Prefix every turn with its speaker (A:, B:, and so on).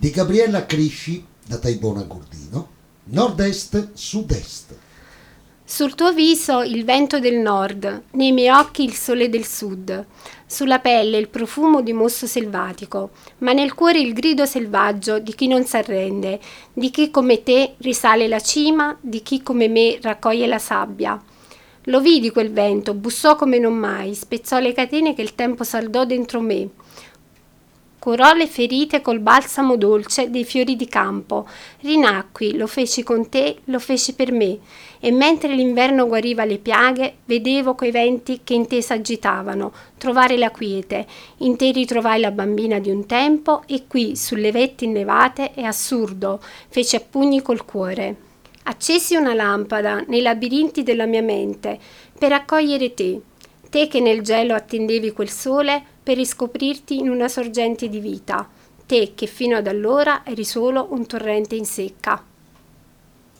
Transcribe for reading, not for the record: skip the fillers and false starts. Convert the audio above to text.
A: di Gabriella Crisci da Taibona Gordino, nord-est-sud-est.
B: Sul tuo viso il vento del nord, nei miei occhi il sole del sud, sulla pelle il profumo di mosso selvatico, ma nel cuore il grido selvaggio di chi non s'arrende, di chi come te risale la cima, di chi come me raccoglie la sabbia. Lo vidi quel vento, bussò come non mai, spezzò le catene che il tempo saldò dentro me. Curò le ferite col balsamo dolce dei fiori di campo. Rinacqui, lo feci con te, lo feci per me. E mentre l'inverno guariva le piaghe, vedevo quei venti che in te s'agitavano, trovare la quiete. In te ritrovai la bambina di un tempo e qui, sulle vette innevate, è assurdo, feci a pugni col cuore. Accesi una lampada nei labirinti della mia mente per accogliere te. Te che nel gelo attendevi quel sole per riscoprirti in una sorgente di vita, te che fino ad allora eri solo un torrente in secca.